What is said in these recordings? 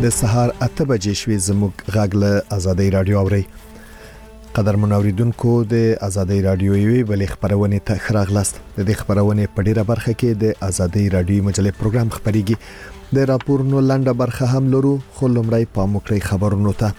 د سهار 8 بجې شوي زموږ غږ له آزادۍ رادیو اوري. قدرمن اوریدونکو د آزادۍ رادیو یوې بلې خبرونه ته خراغلاست. د دې خبرونه په ډیره برخه کې د آزادۍ رادیو مجلې پروګرام خبريږي. د راپورونو لنډه برخه هم لرو، خو لومړی پاموکړی خبرونو ته.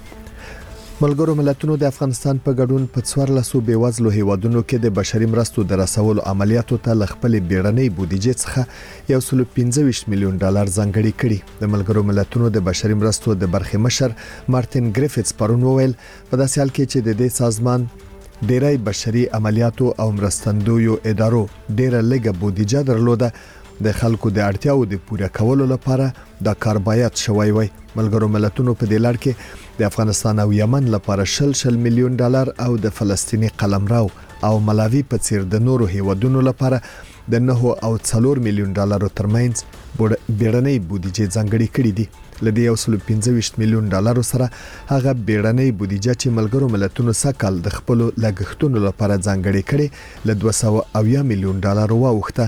ملګرو ملتونو د افغانستان په ګډون په 14 بیوزلو هیوادونو کې د بشري مرستو د رسولو عملیاتو ته لخپل بیړنۍ بودیجې څخه 125 میلیون ډالر ځانګړي کړي. د ملګرو ملتونو د بشري مرستو د برخې مشر مارټین ګریفټس پرون وویل په داسې حال کې چې د دې سازمان ډیری بشري عملیاتو او مرستندویو ادارو ډیره لږه بودیجه درلوده، د خلکو د اړتیاو د پوره کولو لپاره دا کار باید شوی وي. ملګرو ملتونو په دې لړ کې د افغانستان او یمن لپاره 100 میلیون ډالر او د فلسطینی قلمرو او ملاوی په څیر د نورو هیوادونو لپاره د 9 او 4 میلیون ډالر ترمنځ بیړنۍ بودیجه ځانګړي کړې دي. لدې 125 میلیون ډالر سره هغه بیړنۍ بودیجه چې ملګرو ملتونو سکهال د خپل لګښتونو لپاره ځانګړي کړي ل 200 میلیون ډالر واوښته.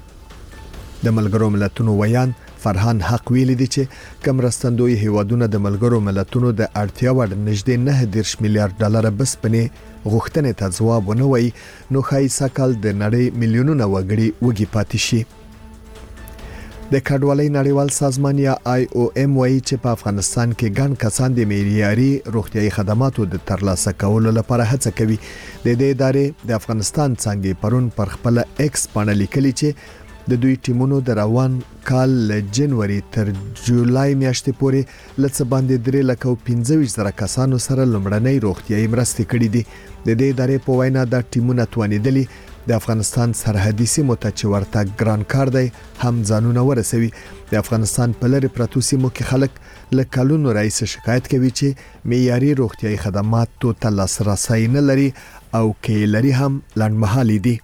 د ملګرو ملتونو ویان فرهان حق ویل دي چې کمرستندوی هیوادونه د ملګرو ملتونو د اړتیا وړ نږدې 9 میلیارډ ډالر بس پنې غوښتنې ته ځواب ونه وایي، نو خای سکهال د نړۍ میلیونونه وګړي وږي پاتې شي. د کډوالۍ نړیوال سازمان یا IOM وایي چې په افغانستان کې ګڼ کسان د معیاري روغتيایي خدماتو د ترلاسه کولو لپاره هڅه کوي. د دې ادارې د افغانستان څنګه پرون پر خپل ایکس باندې لیکلي چې د دوی ټیمونو د روان کال له جنوري تر جولای میاشتې پورې لڅ باندې 3,25,000 کسانو سره لومړنۍ روغتيایي مرستې کړې دي. د دې ادارې په وینا دا ټیمونه توانیدلي د افغانستان سرحدي سیمو ته چې ورته ګران کار دی هم ځانونه ورسوي. د افغانستان په لری پرتو سیمو کې خلک له کلونو راځي شکایت کوي چې معیاري روغتيایي خدماتو ته لاسرسي نه لري او کې لري هم لنډمهالي دي.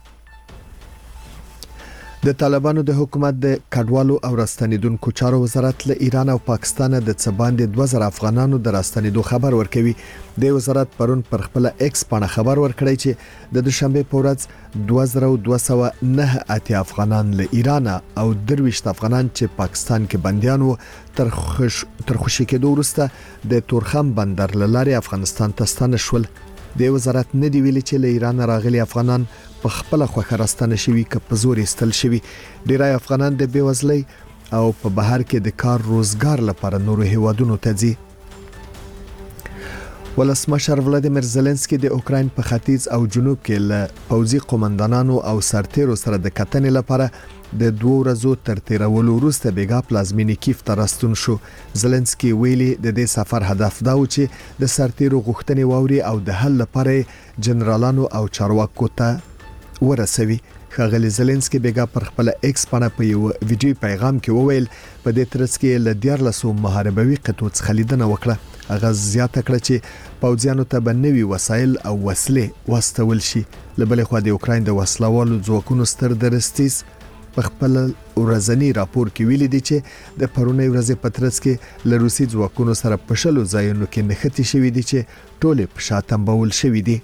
د طالبانو د حکومت د کډوالو او راستنیدونکو چارو وزارت له ایران او پاکستان د څباندې 2000 افغانانو د راستنیدو خبر ورکوي. د وزارت پرون پر خپل ایکس باندې خبر ورکړی چې د دوشنبه په ورځ 2209 افغانان له ایران او 23 افغانان چې پاکستان کې بنديان وو تر خوشی کېدو وروسته د تورخم بندر لارې افغانستان ته ستانه شول. د وزارت نه دی ویلي چې له ایران راغلي افغانان په خپل خوخه راستنه شوي ک په زور استل شوي. ډیری افغانان د بیوزلۍ او په بهر کې د کار روزګار لپاره نورو هیوادونو ته ځي. ولسمشر ولادیمیر زيلنسکي د اوکراین په ختیځ او جنوب کې له پوځي قومندانانو او سرتیرو سره د کتنې لپاره د 2 ورځو تر تیرولو وروسته بیګا پلازمینې کیف ته راستون شو. زيلنسکي ویلي د دې سفر هدف دا و چې د سرتیرو غوښتنې واوري او د حل لپاره جنرالانو او چارواکو ته ورسوي. ښاغلي زيلنسکي بیګا پر خپل ایکس باندې په یو ویډیو پیغام کې وویل په دې ترڅ کې ل 14 محاربوي قطو څخه لیدنه وکړه. هغه زیاته کړه چې پوځیانو ته بنوي وسایل او وسلې واستول شي. لبلې خو د اوکراین د وسلوالو ځواکونو ستر درستیز په خپل ورځنی راپور کې ویلي دي چې د پرونی ورځې په ترڅ کې له روسي ځواکونو سره په شلو ځایونو کې نښتې شوې دي چې ټول په شاتمبول شوې دي.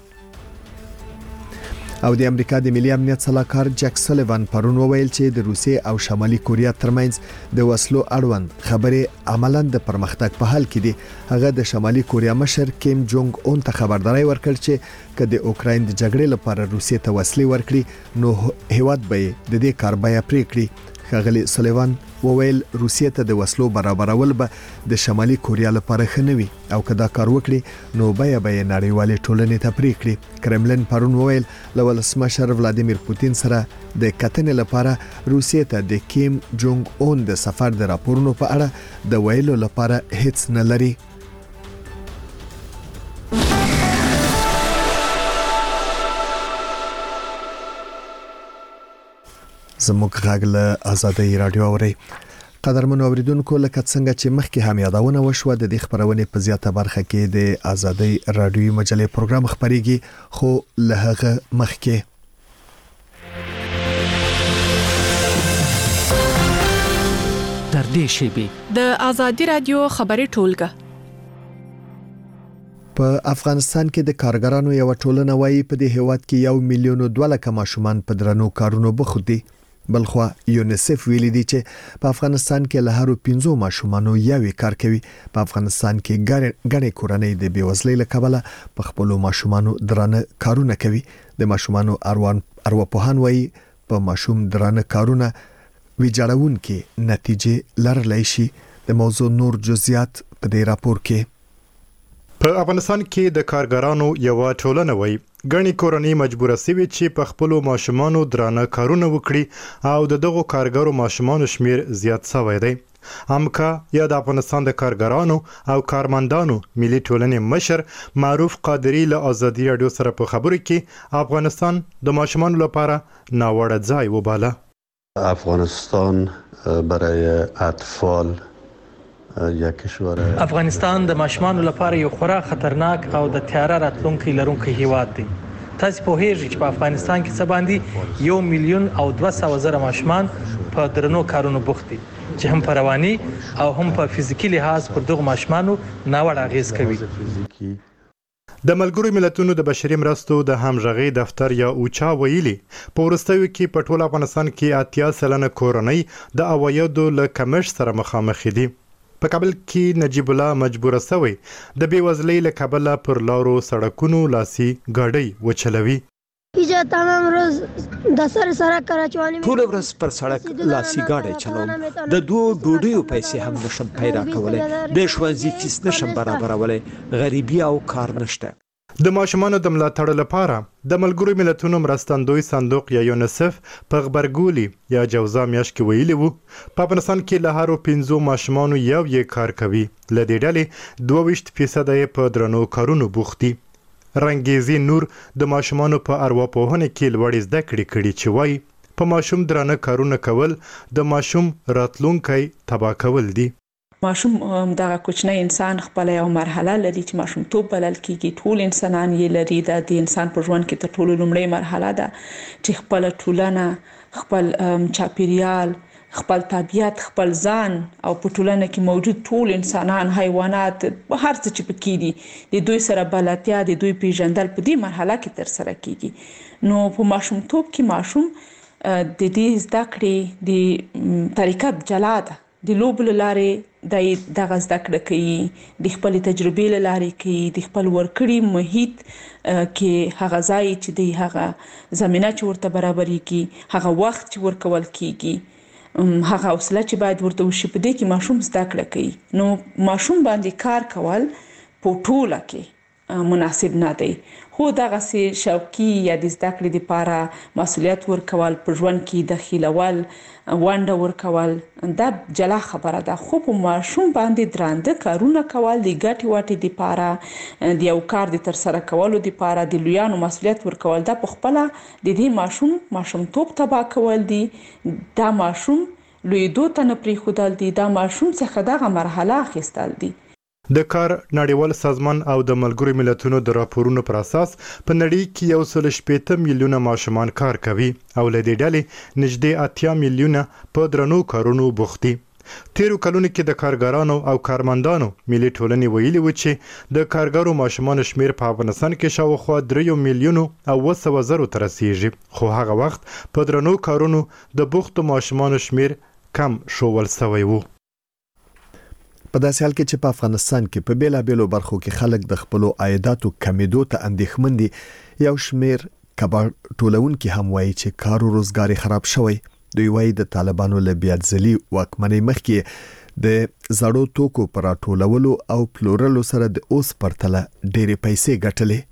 او د امریکا د ملي امنیت صلاحکار جک سلیوان پرون وویل چې د روسیې او شمالي کوریا ترمنځ د وسلو اړوند خبرې عملاً د پرمختګ په حال کې دي. هغه د شمالي کوریا مشر کیم جونګ اون ته خبرداري ورکړ چې که د اوکراین د جګړې لپاره روسیې ته وسلې ورکړي نو هیواد به د دې کار بیا پرې کړي. ښاغلي سلیوان وویل روسیې ته د وسلو برابرول به د شمالي کوریا لپاره خنوي او که دا کار وکړي نو بیا به نړیوالې ټولنې ته پرې کړي. کرملن پرون وویل له ولسمشر ولادیمیر پوتین سره د کتنې لپاره روسیې ته د کیم جونګ اون د سفر د راپورونو په اړه د ویلو لپاره هیڅ نه لري. زموږ غږ له آزادۍ رادیو اوري. قدرمن اوریدونکو لکه څنګه چې مخکې هم یادونه وشوه د دې خبرونه په زیاته برخه کې د آزادۍ رادیو مجلې پروګرام خبريږي، خو له هغه مخکې تر دې شیبې د آزادۍ رادیو خبري ټولګه په افغانستان کې د کارګرانو یو ټولنه وایي په دې هیواد کې 1,200,000 ماشومان په درنو کارونو بوخت دي. بلخوا یونیسف ویلي دی چې په افغانستان کې له هرو 15 ماشومانو یوې کار کوي. په افغانستان کې ګڼې کورنۍ د بیوزلۍ له کبله په خپل ماشومانو درانه کارونه کوي. د ماشومانو ارواپوهان وایي په ماشوم درانه کارونه ویجاړون کې نتیجې لرلای شي. د موضوع نور جزئیات په دې راپور کې. په افغانستان کې د کارګرانو یو ټولنه وایي ګڼې کورنۍ مجبوره سوي چې په خپل ماشومانو درانه کارونه وکړي او دغه کارګرو ماشومانو شمیر زیات شوی دی. امکا یا د افغانستان د کارګرانو او کارمندانو ملي ټولنې مشر معروف قادری له ازادي رادیو سره په خبرو کې افغانستان د ماشومانو لپاره ناوړه ځای وباله. افغانستان برای اطفال افغانستان د ماشومانو لپاره یو خورا خطرناک او د تیاره راتلونکي لرونکی هیواد دی. تاسو په هیڅ چې په افغانستان کې څه باندې 1,200,000 ماشومان په درنو کارونو بوخت دي چې هم په رواني او هم په فزیکی لحاظ پر دغه ماشومانو ناوړه اغیز کوي. د ملګرو ملتونو د بشري مرستو د همغږي دفتر یا اوچا ویلي په ورستیو کې په ټول افغانستان کې 80% کورنۍ د عوایدو له کمښت سره مخامخ دي. په کابل کې نجیب الله مجبور شوی د بیوزلۍ له کبله پر لارو سړکونو لاسي ګاډۍ وچلوي. تمام روز د سره کراچوانی ټول ورځ پر سړک لاسي ګاډۍ چلوم. د دوه ډوډیو پیسې هم نشم پیدا کولای. د ښوونځي فیس نشم برابرولای. غریبي او کار نشته. د ماشومانو د ملاتړ لپاره د ملګرو ملتونو مرستندوی صندوق یا یونیسف په خبرګولي یا جوزا میاشت کې ویلي وو په افغانستان کې له هرو 15 ماشومانو یو کار کوي. له دې ډلې 22% په درنو کارونو بوخت دي. رنګیزي نور د ماشومانو په ارواپوهنه کې لوړ زده کړې چې وایي په ماشوم درنه کارونه کول د ماشوم راتلونکی تباه کول دي. ماشوم دغه کوچنی انسان خپل یو مرحله لري چې ماشوم توپ بلل کیږي. ټول انسانان یې لري. د انسان په ژوند کې تر ټولو لومړی مرحله ده چې خپل ټولنه، خپل چاپیریال، خپل طبیعت، خپل ځان او په ټولنه کې موجود ټول انسانان، حیوانات، هر څه چې پکې دي د دوی سره بلدتیا، د دوی پیژندل په دې مرحله کې تر سره کیږي. نو په ماشومتوب کې ماشوم د دې زده کړې د طریقه جلا ده. د لوبو له لارې دغه زده کړه کوي، د خپل تجربې له لارې کوي، د خپل ورکړي محیط کې هغه ځای چې دی، هغه زمینه چې ورته برابرېږي، هغه وخت چې ورکول کیږي، هغه حوصله چې باید ورته وشي، په دې کې ماشوم زده کړه کوي. نو ماشوم باندې کار کول په ټوله کې مناسب نه دی. خو دغه سي شوقي یا د زده کړې لپاره مسؤلیت ورکول، په ژوند کې دخیلول، ونډه ورکول دا جلا خبره ده. خو په ماشوم باندې درانده کارونه کول د ګټې واټې لپاره، د یو کار د تر سره کولو لپاره د لویانو مسؤلیت ورکول دا په خپل د دې ماشومتوب تباه کول دي. دا ماشوم لویدو ته نه پرېښودل دي. دا ماشوم څخه دغه مرحله اخیستل دي. د کار نړیوال سازمان او د ملګرو ملتونو د راپورونو پر اساس په نړۍ کې 1.8 میلیونه ماشومان کار کوي او له دې ډلې نږدې 8 میلیونه په درنو کارونو بوخت دي. تیرو کلونو کې د کارګرانو او کارمندانو ملي ټولنې ویلي و چې د کارګرو ماشومانو شمیر په افغانستان کې شاوخوا 3 میلیونو او 700,000 ته رسیږي. خو هغه وخت په درنو کارونو د بوختو ماشومانو شمیر کم شوول شوی وو. په داسې حال کې چې په افغانستان کې په بیلابېلو برخو کې خلک د خپل عایداتو کمیدو ته اندېښمن دي. یو شمیر کبار ټولونکي هم وایي چې کار او روزګار خراب شوی. دوی وایي د طالبانو له بیاتزلي واکمنۍ مخکې د زړو توکو پر راټولولو او پلورلو سره د اوس پرتله ډېرې پیسې ګټلې.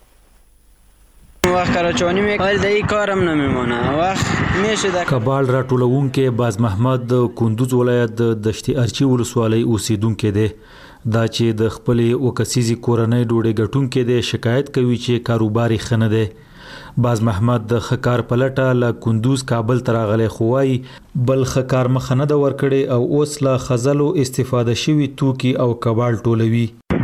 وقت کراچوانی میکنه دایی کارم نمیمونه وقت میشه در کبال راټولونکي باز محمد د کندوز ولایت د دشتي ارچی ولسوالۍ اوسیدونکو دی. دا چې د خپلې وکسيزي کورنۍ ډوډۍ ګټونکو دی شکایت کوي چې کاروباري خنه دی. باز محمد د خکار پلټه له کندوز کابل تراغله خوای بل خکار مخنه د ورکړي او اوس له خزلو استفاده شوی توکي او کبال ټولوي.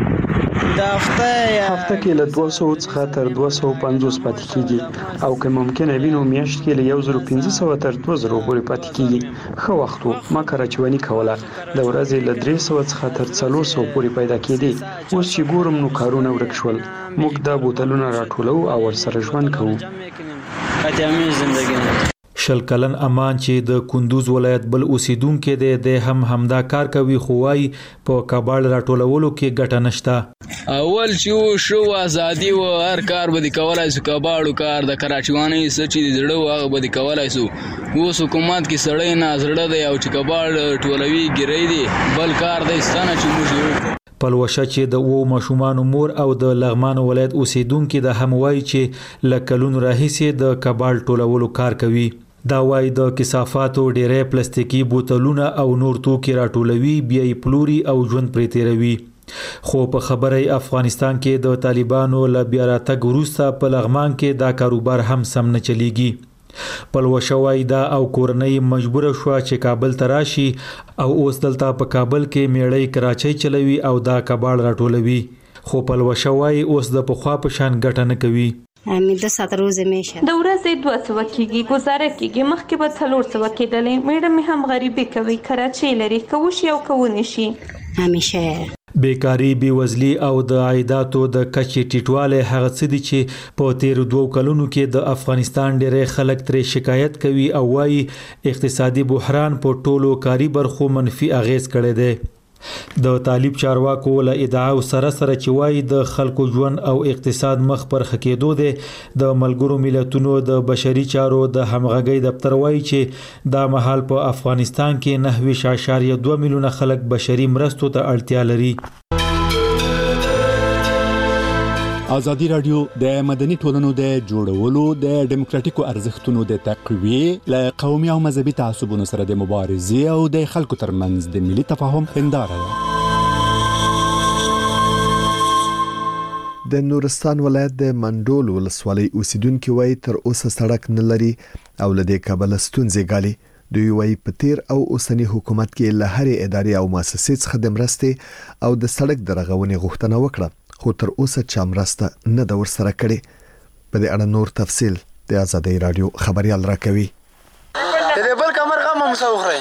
هفته کې له 200 څخه تر 250 پاتې کیږي او که ممکنه وینو میاشت کې له 1500 تر 2000 پورې پاتې کیږي. خو وختو ما کراچوانی کوله د ورځې له 300 څخه تر 400 پورې پیدا کیدي. اوس چې ګورم نو کارونه ورک شول. موږ د بوتلونو راټولو او ورسره ژوند کوو. شل کلن امان چې د کندوز ولایت بل اوسیدونکو د هم همدا کار کوي خو وايي په کابل راټولولو کې ګټه نشته. اول چې شو ازادي و هر کار به کولای سو کابل کار د کراچواني سچ دي زړه هغه به کولای سو. اوس حکومت کې سړی نه زړه دی او چې کابل ټولوي ګرې دي بل کار د ستانه چې موږ پلوشه چې د وو ماشومان مور او د لغمان ولایت اوسیدونکو د هموای چې لکلون راهیسه د کابل ټولولو کار کوي. دا وای د کثافاتو ډېرې پلاستیکي بوتلونه او نور توکي راټولوي بیا یې پلوري او ژوند پرې تیروي. خو په خبره افغانستان کې د طالبانو له بیا راتګ وروسته په لغمان کې دا کاروبار هم سم نه چلیږي. پلوشه وای دا او کورنۍ مجبور شو چې کابل ته راشي او اوس دلته په کابل کې میړی کراچۍ چلوي او دا کابل راټولوي. خو پلوشه وای اوس د پخوا په شان ګټه نه کوي. د 7 ورځې میشه د ورځې 200 کېږي گزاره کېږي مخکې به 300 کېدلې میډم می هم غریبي کوي کراچۍ لري کوشي او کوونی شي همیشه بیکاری بیوزلی او د عایداتو د کچې ټیټواله هغه څه دي چې په تیر 2 کلونو کې د افغانستان ډېر خلک ترې شکایت کوي او وايي اقتصادي بحران په ټولو کاری برخو منفي اغیز کړی دی. د طالب چارواکو له ادعا سره چې وایي د خلکو ژوند او اقتصاد مخ پر خکېدو دی. د ملګرو ملتونو د بشري چارو د همغږۍ دفتر وایي چې دا مهال په افغانستان کې 9.2 میلیونه خلک بشري مرستو ته اړتیا لري. ازادي رادیو د مدني ټولنو د جوړولو د ډیموکراتیکو ارزښتونو د تقویې له قومي او مذهبي تعصبونو سره د مبارزې او د خلکو ترمنځ د ملي تفاهم هنداره ده. د نورستان ولایت د منډول ولسوالۍ اوسیدونکو وایي تر اوسه سړک نه لري او له دې کبله ستونزې ګالي. دوی وایي په تیر او اوسنی حکومت کې له هرې ادارې او مؤسسې څخه د مرستې او د سړک د رغونې غوښتنه وکړه خو تر اوسه چا مرسته نه د ورسره کړي. په دې اړه نور تفصیل د آزادۍ رادیو خبريال راکوي. دې بل کمر غم مسوخري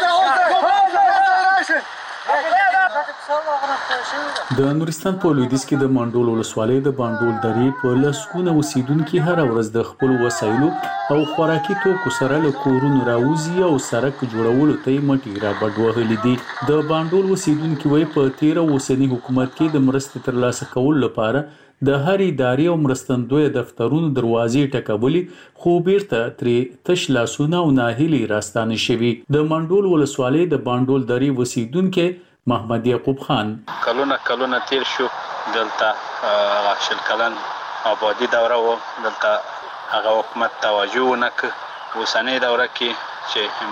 د نورستان په لویدیځ کې د منډول ولسوالۍ د باندول درې په لسګونه اوسیدونکو هر ورځ د خپل وسایلو او خوراکي توکو سره له کورونو راوځي او سړک جوړولو ته مټي را بډوهلي دي. د باندول اوسیدونکو وایي په تیر اوسنی حکومت کې د مرستې ترلاسه کولو لپاره د هر ادارې او مرستندوی دفترونو دروازې ټکولې خو بیرته ترې تش لاسونه او ناهیلي راستانه شوي. د منډول ولسوالۍ د باندول درې اوسیدونکو محمد یعقوب خان کلونه تیر شو دلته شل کلن آبادی دوره و دلته هغه حکومت توجه ونکړ. اوسنۍ دوره کې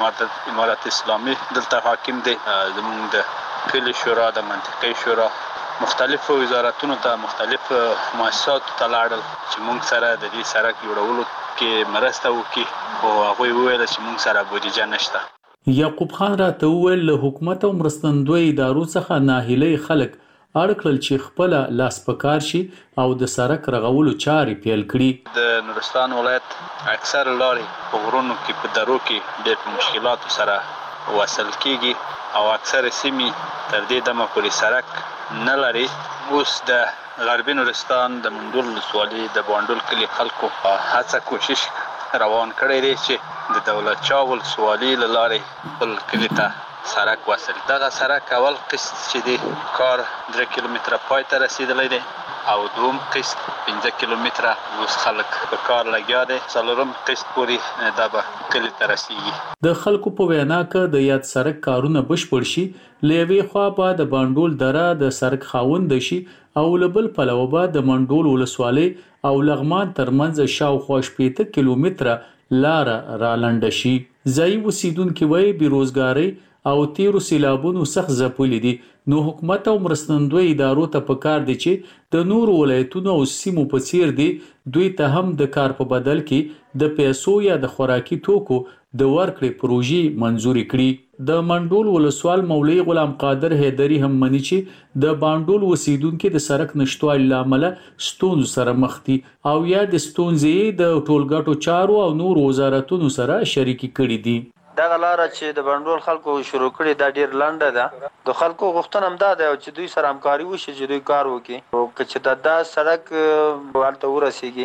چې امارت اسلامي دلته حاکم دی زموږ د کلي شورا د منطقې شورا مختلف وزارتونو ته مختلف مؤسساتو ته لاړل چې موږ سره د دې سړک جوړولو کې مرسته وکړي او هغوی وویل چې موږ سره بودیجه نشته. یعقوب خان راته وویل له حکومت او مرستندوی ادارو څخه ناهیلي خلک اړ کړل چې خپل لاس پکار شي او د سړک رغولو چارې پیل کړي. د نورستان ولایت اکثر لارې په غرونو کې په درو کې ډېر مشکلاتو سره وصل کیږي او اکثر سیمې تر دې دمه پورې سړک نه لري. اوس د غربي نورستان د منډول ولسوالۍ د باندول کلي خلکو هڅه کوشش روان کړی دی چې د دولت چا ولسوالۍ له لارې خپل کلي ته سړک وصل. دغه سړک اول قسط چې دی کار 3 کیلومتره پای ته رسیدلی دی او دوم قسط 15 کیلومتره اوس خلک په کار لګیا دي. څلورم قسط پورې دا به کلي ته رسیږي. د خلکو په وینا کې د یاد سړک کارونه بشپړ شي لوي خوا په د باندول دره د سړک خاوند شي او لبل پلوه به د منډول ولسوالۍ او لغمان ترمنځ شاوخوا 18 کیلومتره لار را لنډ شي. ځای اوسیدونکو وایي بیروزګاری او تیرو سیلابونو سخت ځپلي دي نو حکومت او مرستندوی ادارو ته پکار دي چې د نور ولایتونو او سیمو په څیر دي دوی ته هم د کار په بدل کې د پیسو یا د خوراکي توکو د ورکړې پروژې منزوري کړي. د منډول ولسوال مولوی غلام قادر حیدری هم مني چې د باندول اوسیدونکو د سړک نشټوالي لامل ستونزو سره مخ دي او یا د ستونزې د ټولګټو چارو او نور وزارتونو سره شریکي کړي دي. دغه لار چې د باندول خلکو شروع کړي دا ډیر لنډه ده. د خلکو غوښتنه هم دا ده چې دوی سره همکاري وشي چې دوی کار وکړي او چې دا سړک ورته ورسیږي